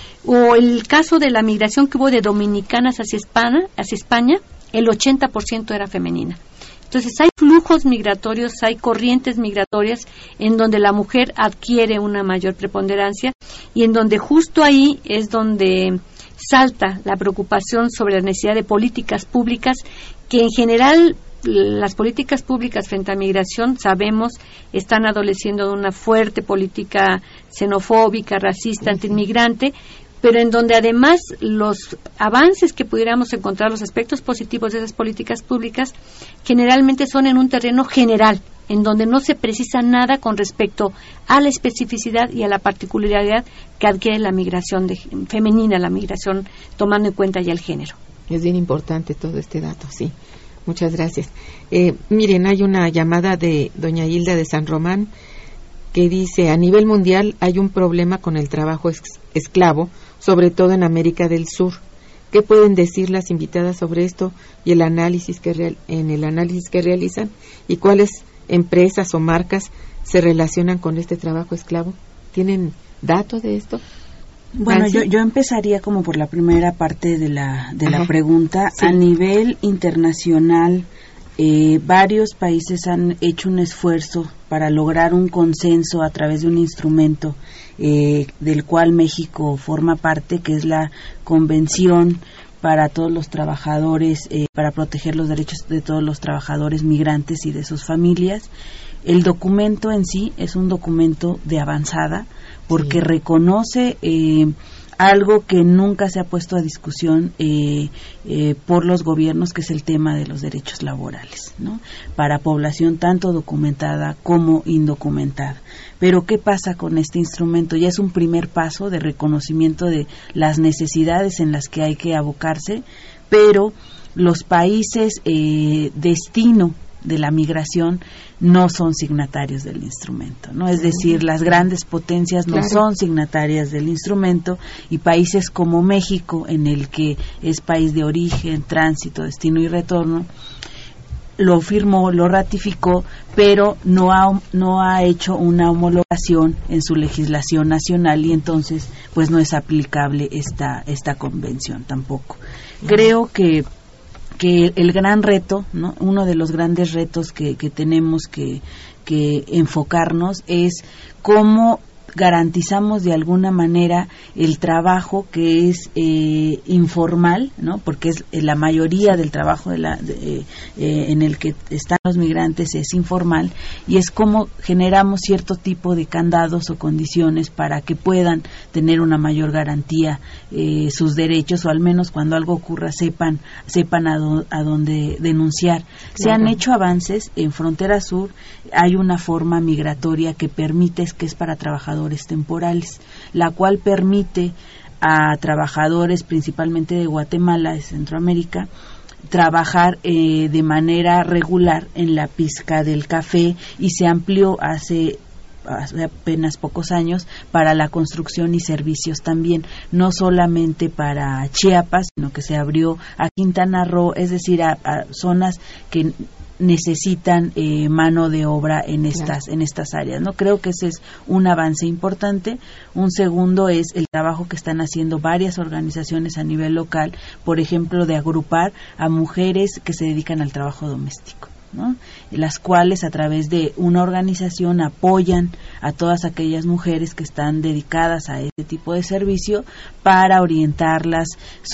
O el caso de la migración que hubo de dominicanas hacia España, el 80% era femenina. Entonces hay flujos migratorios, hay corrientes migratorias en donde la mujer adquiere una mayor preponderancia y en donde justo ahí es donde salta la preocupación sobre la necesidad de políticas públicas que en general las políticas públicas frente a migración, sabemos, están adoleciendo de una fuerte política xenofóbica, racista, antiinmigrante, pero en donde además los avances que pudiéramos encontrar, los aspectos positivos de esas políticas públicas, generalmente son en un terreno general, en donde no se precisa nada con respecto a la especificidad y a la particularidad que adquiere la migración femenina, la migración tomando en cuenta ya el género. Es bien importante todo este dato, sí. Muchas gracias. Miren, hay una llamada de doña Hilda de San Román que dice: a nivel mundial hay un problema con el trabajo esclavo, sobre todo en América del Sur. ¿Qué pueden decir las invitadas sobre esto y el análisis que realizan? ¿Y cuáles empresas o marcas se relacionan con este trabajo esclavo? ¿Tienen datos de esto? Bueno, yo empezaría como por la primera parte de la pregunta. Sí. A nivel internacional, varios países han hecho un esfuerzo para lograr un consenso a través de un instrumento del cual México forma parte, que es la Convención para todos los trabajadores, para proteger los derechos de todos los trabajadores migrantes y de sus familias. El documento en sí es un documento de avanzada porque reconoce algo que nunca se ha puesto a discusión por los gobiernos, que es el tema de los derechos laborales, ¿no? Para población tanto documentada como indocumentada. Pero ¿qué pasa con este instrumento? Ya es un primer paso de reconocimiento de las necesidades en las que hay que abocarse, pero los países destino de la migración no son signatarios del instrumento, ¿no? Es decir, las grandes potencias no son signatarias del instrumento, y países como México, en el que es país de origen, tránsito, destino y retorno, lo firmó, lo ratificó, pero no ha hecho una homologación en su legislación nacional, y entonces pues no es aplicable esta convención tampoco. Creo que el gran reto, ¿no? Uno de los grandes retos que tenemos que enfocarnos es cómo garantizamos de alguna manera el trabajo que es informal, ¿no? Porque es la mayoría del trabajo en el que están los migrantes es informal, y es como generamos cierto tipo de candados o condiciones para que puedan tener una mayor garantía sus derechos, o al menos cuando algo ocurra sepan a dónde denunciar. Claro. Se han hecho avances en Frontera Sur. Hay una forma migratoria que permite, que es para trabajadores temporales, la cual permite a trabajadores principalmente de Guatemala, de Centroamérica, trabajar de manera regular en la pizca del café, y se amplió hace apenas pocos años para la construcción y servicios también, no solamente para Chiapas, sino que se abrió a Quintana Roo, es decir, a zonas que necesitan mano de obra en estas áreas, ¿no? Creo que ese es un avance importante. Un segundo es el trabajo que están haciendo varias organizaciones a nivel local, por ejemplo, de agrupar a mujeres que se dedican al trabajo doméstico, ¿no? Las cuales a través de una organización apoyan a todas aquellas mujeres que están dedicadas a este tipo de servicio, para orientarlas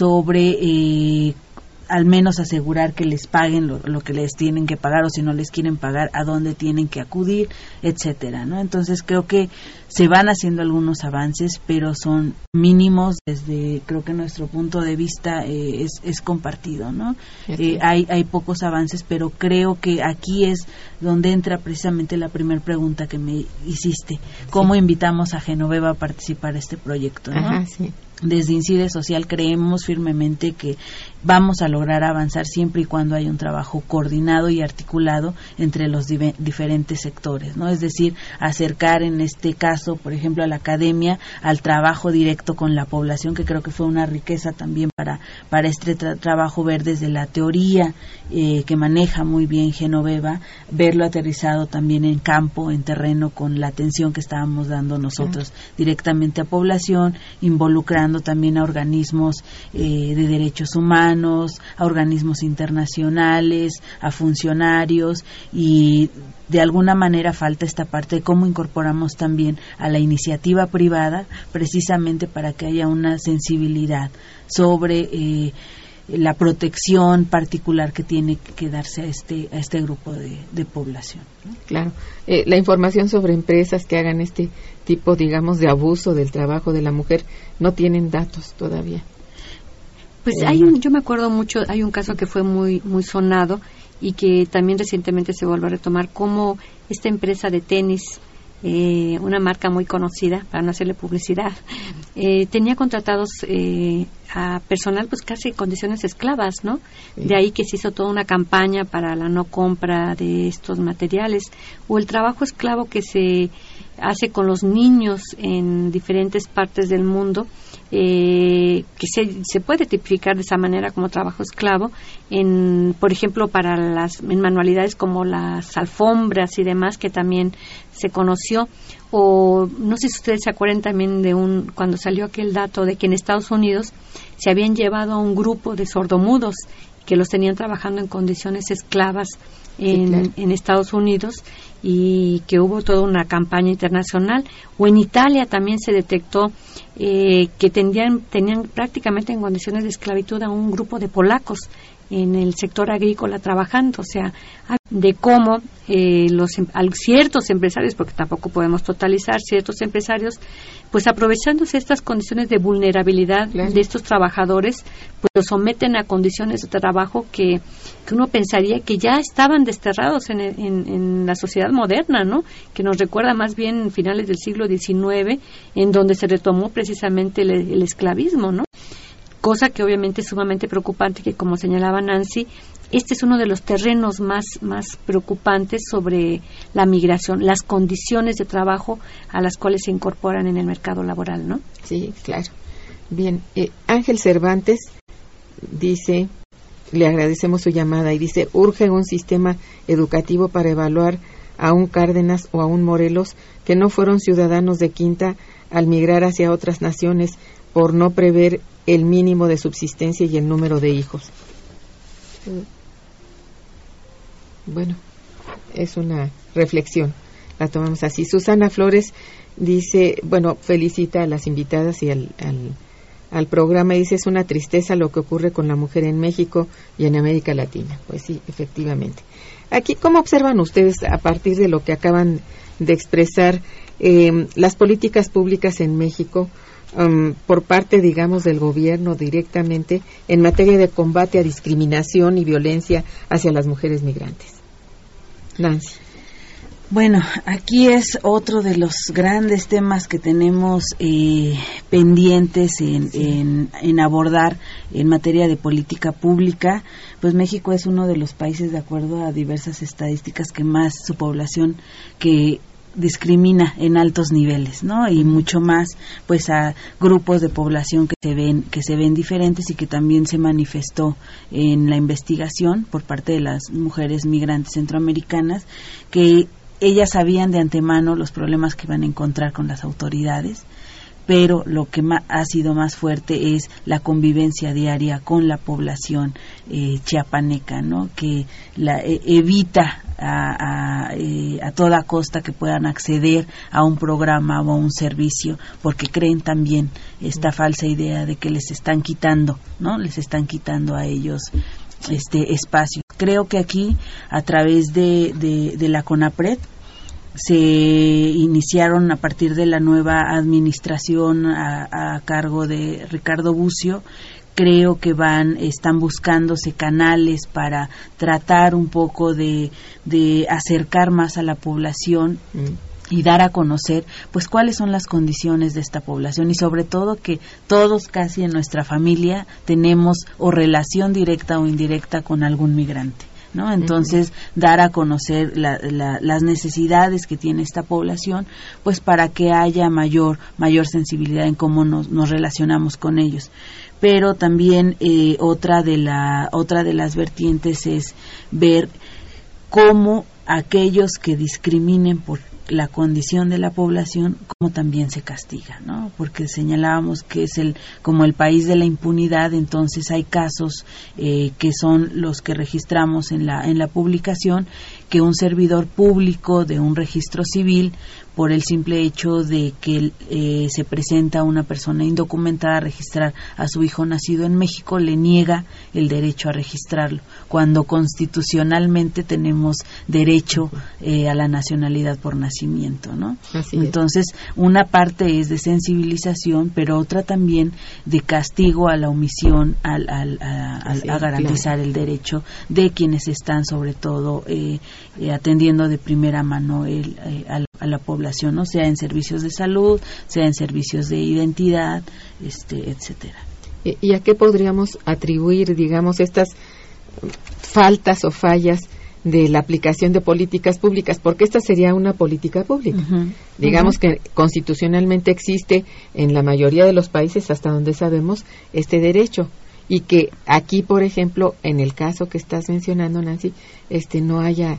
sobre al menos asegurar que les paguen lo que les tienen que pagar, o si no les quieren pagar, a dónde tienen que acudir, etcétera, ¿no? Entonces creo que se van haciendo algunos avances, pero son mínimos desde, creo que nuestro punto de vista es compartido, ¿no? Hay pocos avances, pero creo que aquí es donde entra precisamente la primera pregunta que me hiciste. ¿Cómo invitamos a Genoveva a participar en este proyecto, ¿no? Ajá, sí. Desde Incide Social creemos firmemente que vamos a lograr avanzar siempre y cuando haya un trabajo coordinado y articulado entre los diferentes sectores, ¿no? Es decir, acercar en este caso, por ejemplo, a la academia al trabajo directo con la población, que creo que fue una riqueza también para este trabajo, ver desde la teoría que maneja muy bien Genoveva, verlo aterrizado también en campo, en terreno, con la atención que estábamos dando nosotros directamente a población, involucrando también a organismos de derechos humanos, a organismos internacionales, a funcionarios, y de alguna manera falta esta parte de cómo incorporamos también a la iniciativa privada, precisamente para que haya una sensibilidad sobre la protección particular que tiene que darse a este grupo de población, ¿no? Claro. La información sobre empresas que hagan este tipo, digamos, de abuso del trabajo de la mujer, no tienen datos todavía. Pues yo me acuerdo mucho, hay un caso que fue muy muy sonado y que también recientemente se volvió a retomar, como esta empresa de tenis, una marca muy conocida, para no hacerle publicidad, tenía contratados a personal pues casi en condiciones esclavas, ¿no? Sí. De ahí que se hizo toda una campaña para la no compra de estos materiales, o el trabajo esclavo que se hace con los niños en diferentes partes del mundo, que se puede tipificar de esa manera como trabajo esclavo, por ejemplo, en manualidades como las alfombras y demás, que también se conoció. O no sé si ustedes se acuerdan también cuando salió aquel dato de que en Estados Unidos se habían llevado a un grupo de sordomudos que los tenían trabajando en condiciones esclavas en Estados Unidos, y que hubo toda una campaña internacional. O en Italia también se detectó que tenían prácticamente en condiciones de esclavitud a un grupo de polacos en el sector agrícola trabajando, o sea, de cómo ciertos empresarios, porque tampoco podemos totalizar, ciertos empresarios, pues aprovechándose estas condiciones de vulnerabilidad de estos trabajadores, pues los someten a condiciones de trabajo que uno pensaría que ya estaban desterrados en la sociedad moderna, ¿no? Que nos recuerda más bien finales del siglo XIX, en donde se retomó precisamente el esclavismo, ¿no? Cosa que obviamente es sumamente preocupante, que como señalaba Nancy, este es uno de los terrenos más preocupantes sobre la migración, las condiciones de trabajo a las cuales se incorporan en el mercado laboral, ¿no? Sí, claro. Bien, Ángel Cervantes dice, le agradecemos su llamada, y dice, urge un sistema educativo para evaluar a un Cárdenas o a un Morelos que no fueron ciudadanos de quinta al migrar hacia otras naciones por no prever el mínimo de subsistencia y el número de hijos. Bueno, es una reflexión, la tomamos así. Susana Flores dice, bueno, felicita a las invitadas y al programa, y dice, es una tristeza lo que ocurre con la mujer en México y en América Latina. Pues sí, efectivamente. Aquí, ¿cómo observan ustedes, a partir de lo que acaban de expresar, las políticas públicas en México, por parte, digamos, del gobierno directamente en materia de combate a discriminación y violencia hacia las mujeres migrantes? Nancy. Bueno, aquí es otro de los grandes temas que tenemos pendientes en abordar en materia de política pública. Pues México es uno de los países, de acuerdo a diversas estadísticas, que más su población que discrimina en altos niveles, ¿no? Y mucho más, pues, a grupos de población que se ven diferentes, y que también se manifestó en la investigación por parte de las mujeres migrantes centroamericanas, que ellas sabían de antemano los problemas que iban a encontrar con las autoridades, pero lo que ha sido más fuerte es la convivencia diaria con la población chiapaneca, ¿no? Que evita a toda costa que puedan acceder a un programa o a un servicio, porque creen también esta falsa idea de que les están quitando, ¿no? Les están quitando a ellos este espacio. Creo que aquí, a través de la CONAPRED, se iniciaron, a partir de la nueva administración a cargo de Ricardo Bucio, creo que están buscándose canales para tratar un poco de acercar más a la población y dar a conocer, pues, cuáles son las condiciones de esta población, y sobre todo que todos casi en nuestra familia tenemos o relación directa o indirecta con algún migrante, ¿no? Entonces, dar a conocer las necesidades que tiene esta población, pues, para que haya mayor sensibilidad en cómo nos relacionamos con ellos. Pero también otra de las vertientes es ver cómo aquellos que discriminen por la condición de la población, como también se castiga, ¿no? Porque señalábamos que es como el país de la impunidad. Entonces hay casos que son los que registramos en la publicación, que un servidor público de un registro civil, por el simple hecho de que se presenta una persona indocumentada a registrar a su hijo nacido en México, le niega el derecho a registrarlo, cuando constitucionalmente tenemos derecho a la nacionalidad por nacimiento, ¿no? Entonces, una parte es de sensibilización, pero otra también de castigo a la omisión, a garantizar el derecho de quienes están, sobre todo, atendiendo de primera mano a la población, ¿no? Sea en servicios de salud, sea en servicios de identidad, etcétera. ¿Y a qué podríamos atribuir, digamos, estas faltas o fallas de la aplicación de políticas públicas? Porque esta sería una política pública. Digamos que constitucionalmente existe en la mayoría de los países, hasta donde sabemos, este derecho, y que aquí, por ejemplo, en el caso que estás mencionando, Nancy, no haya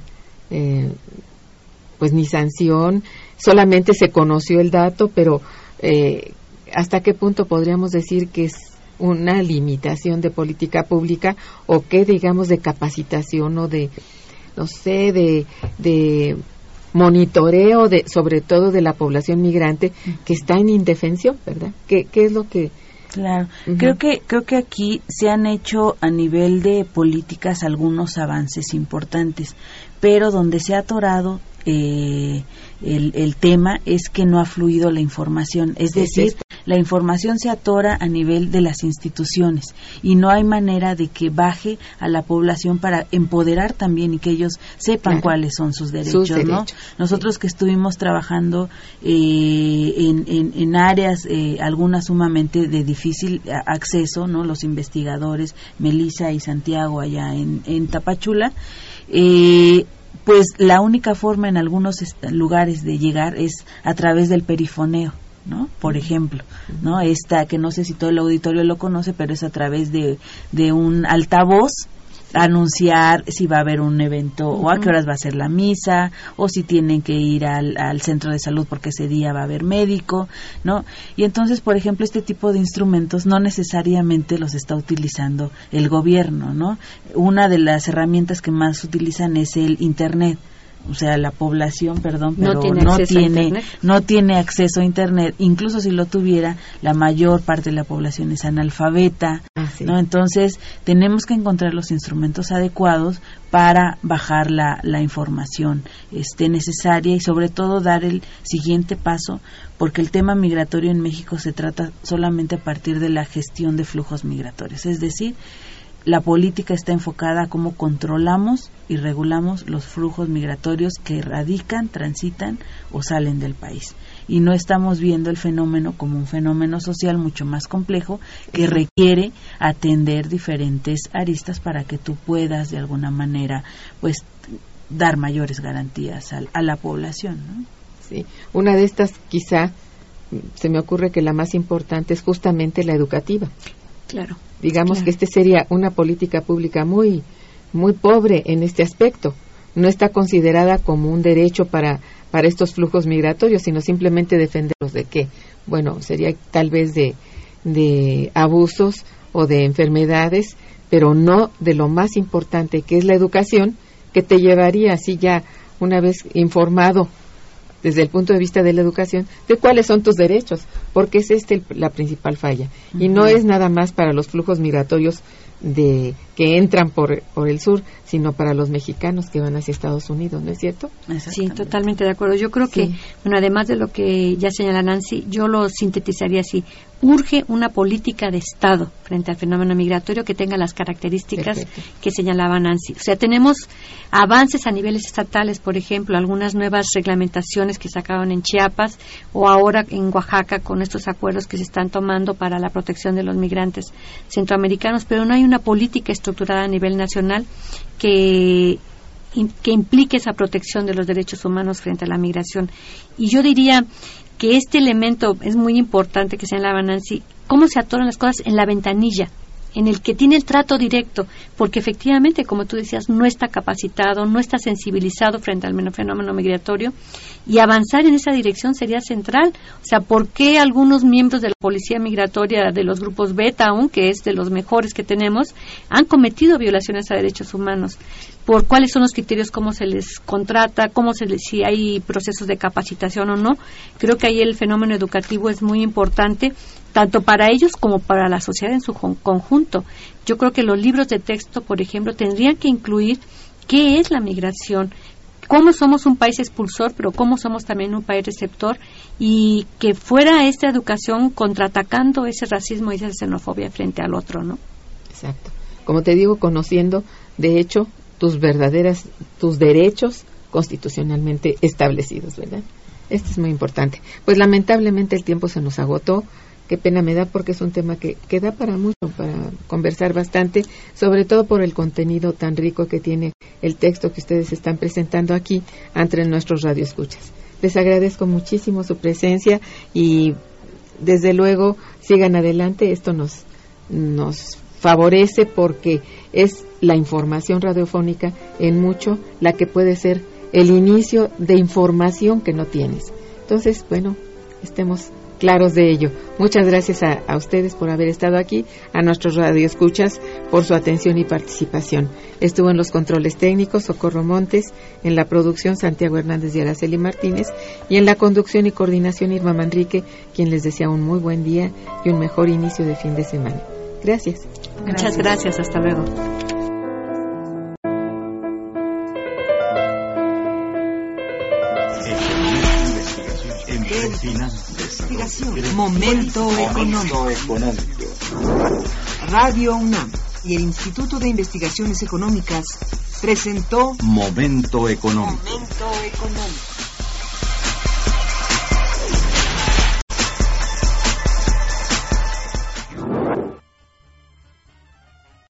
pues ni sanción, solamente se conoció el dato, pero ¿hasta qué punto podríamos decir que es una limitación de política pública, o qué, digamos, de capacitación o de, no sé, de monitoreo, sobre todo de la población migrante que está en indefensión, ¿verdad? ¿Qué es lo que Claro, creo que aquí se han hecho a nivel de políticas algunos avances importantes, pero donde se ha atorado el tema es que no ha fluido la información, es decir, la información se atora a nivel de las instituciones y no hay manera de que baje a la población para empoderar también y que ellos sepan cuáles son sus derechos, ¿no? Nosotros que estuvimos trabajando en áreas, algunas sumamente de difícil acceso, ¿no? Los investigadores, Melissa y Santiago allá en Tapachula, pues la única forma en algunos lugares de llegar es a través del perifoneo, ¿no? Por ejemplo, ¿no? Esta que no sé si todo el auditorio lo conoce, pero es a través de un altavoz anunciar si va a haber un evento o a qué horas va a ser la misa o si tienen que ir al centro de salud porque ese día va a haber médico, ¿no? Y entonces, por ejemplo, este tipo de instrumentos no necesariamente los está utilizando el gobierno, ¿no? Una de las herramientas que más utilizan es el Internet. O sea, la población, pero no tiene acceso a Internet. Incluso si lo tuviera, la mayor parte de la población es analfabeta, ¿no? Entonces, tenemos que encontrar los instrumentos adecuados para bajar la información necesaria y sobre todo dar el siguiente paso, porque el tema migratorio en México se trata solamente a partir de la gestión de flujos migratorios, es decir, la política está enfocada a cómo controlamos y regulamos los flujos migratorios que radican, transitan o salen del país. Y no estamos viendo el fenómeno como un fenómeno social mucho más complejo que requiere atender diferentes aristas para que tú puedas de alguna manera pues dar mayores garantías a la población, ¿no? Sí, una de estas quizá se me ocurre que la más importante es justamente la educativa. Claro. Digamos que sería una política pública muy muy pobre en este aspecto. No está considerada como un derecho para estos flujos migratorios, sino simplemente defenderlos de qué. Bueno, sería tal vez de abusos o de enfermedades, pero no de lo más importante, que es la educación, que te llevaría así ya una vez informado desde el punto de vista de la educación, de cuáles son tus derechos, porque es la principal falla. Y no es nada más para los flujos migratorios que entran por el sur, sino para los mexicanos que van hacia Estados Unidos, ¿no es cierto? Sí, totalmente de acuerdo. Yo creo que, bueno, además de lo que ya señala Nancy, yo lo sintetizaría así. Urge una política de Estado frente al fenómeno migratorio que tenga las características que señalaba Nancy. O sea, tenemos avances a niveles estatales, por ejemplo, algunas nuevas reglamentaciones que sacaron en Chiapas o ahora en Oaxaca con estos acuerdos que se están tomando para la protección de los migrantes centroamericanos, pero no hay una política estructurada a nivel nacional que implique esa protección de los derechos humanos frente a la migración. Y yo diría que este elemento es muy importante que señalaba Nancy, cómo se atoran las cosas en la ventanilla, en el que tiene el trato directo, porque efectivamente, como tú decías, no está capacitado, no está sensibilizado frente al fenómeno migratorio, y avanzar en esa dirección sería central. O sea, ¿por qué algunos miembros de la policía migratoria de los grupos Beta, aunque es de los mejores que tenemos, han cometido violaciones a derechos humanos? ¿Por cuáles son los criterios, cómo se les contrata, si hay procesos de capacitación o no? Creo que ahí el fenómeno educativo es muy importante, tanto para ellos como para la sociedad en su conjunto. Yo creo que los libros de texto, por ejemplo, tendrían que incluir qué es la migración, cómo somos un país expulsor, pero cómo somos también un país receptor, y que fuera esta educación contraatacando ese racismo y esa xenofobia frente al otro, ¿no? Exacto. Como te digo, conociendo, de hecho, tus derechos constitucionalmente establecidos, ¿verdad? Esto es muy importante. Pues lamentablemente el tiempo se nos agotó. Qué pena me da porque es un tema que da para mucho, para conversar bastante, sobre todo por el contenido tan rico que tiene el texto que ustedes están presentando aquí ante nuestros radioescuchas. Les agradezco muchísimo su presencia y desde luego sigan adelante. Esto nos favorece porque es la información radiofónica en mucho la que puede ser el inicio de información que no tienes. Entonces, bueno, estemos claros de ello. Muchas gracias a ustedes por haber estado aquí, a nuestros radioescuchas por su atención y participación. Estuvo en los controles técnicos Socorro Montes, en la producción Santiago Hernández y Araceli Martínez, y en la conducción y coordinación Irma Manrique, quien les desea un muy buen día y un mejor inicio de fin de semana. Gracias. Muchas gracias, hasta luego. Momento económico. Radio UNAM y el Instituto de Investigaciones Económicas presentó Momento económico. Momento económico.